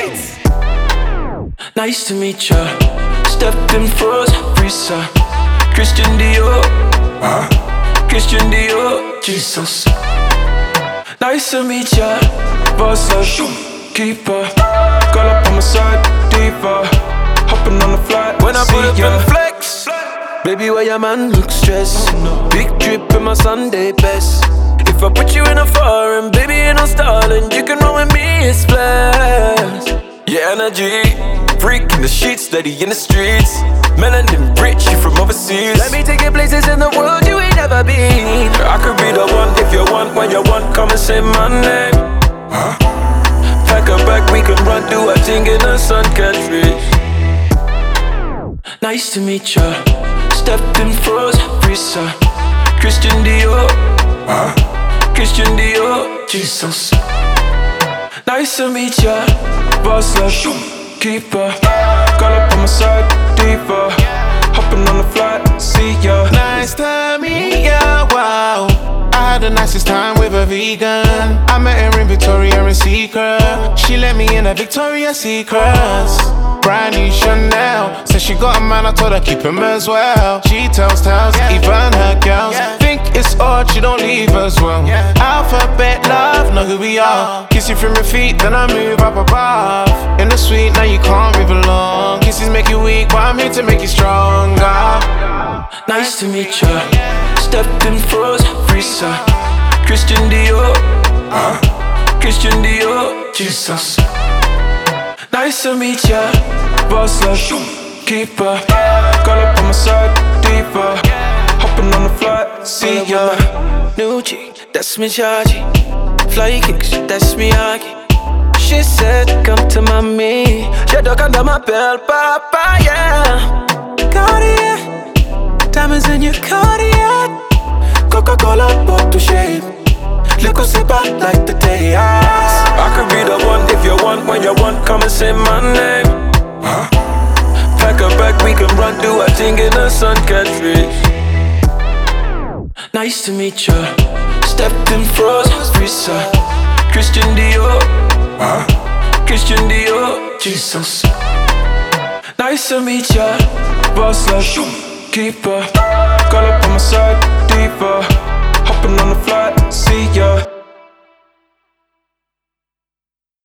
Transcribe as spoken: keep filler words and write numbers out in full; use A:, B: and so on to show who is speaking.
A: beats.
B: Nice to meet ya. Stepped in froze, Risa. Christian Dior,
A: Huh?
B: Christian Dior, Jesus. Nice to meet ya. Boss up, keeper. Girl up on my side, diva. Hopping on the flight, when I pull up and flex. Baby, why your man look stressed? Big drip in my Sunday best. If I put you in a foreign, baby, ain't no stalling. You can roll with me, it's flash. Your energy, freak in the sheets, steady in the streets. Melanin rich, you from overseas. Let me take you places in the world you ain't never been. I could be the one if you want, when you want, come and say my name.
A: Huh?
B: Pack a bag, we can run, do a thing in the sun, can't reach. Nice to meet ya. Stepped in froze, Risa. Christian Dior,
A: Huh?
B: Christian Dior, Jesus. Nice to meet ya. Boss up, keeper. Girl up on my side, diva. Hopping on the flight, see ya.
C: Nice to meet ya, wow. I had the nicest time with a vegan. I met her in Victoria and Secret. She let me in a Victoria's Secrets. Brand new Chanel. Said she got a man, I told her keep him as well. She tells tales, even her girls. Think it's odd, she don't leave as well. Alphabet love, know who we are. Kiss you from your feet, then I move up above. In the suite, now you can't move along. Kisses make you weak, but I'm here to make you stronger.
B: Nice to meet ya. Stepped in froze, Risa. Christian Dior,
A: Huh?
B: Christian Dior, Jesus. Nice to meet ya. Boss up, keeper. Girl up on my side, diva. Hopping on the flight, see ya. New G, that's me chargy. Fly kicks, that's me Aki. She said, come to mommy. She dug under my belt, papa, yeah. Cartier, diamonds in your Cartier. Coca-Cola bottle shape. Look what's about like the day I could be the one if you want, when you want, come and say my name.
A: Huh?
B: Pack a bag, we can run, do a thing in the sun, can't reach. Nice to meet ya. Stepped in froze, Risa. Christian Dior,
A: Huh?
B: Christian Dior, Jesus. Nice to meet ya. Boss up, keeper. Girl up on my side, diva. Hopping on the flight, see ya.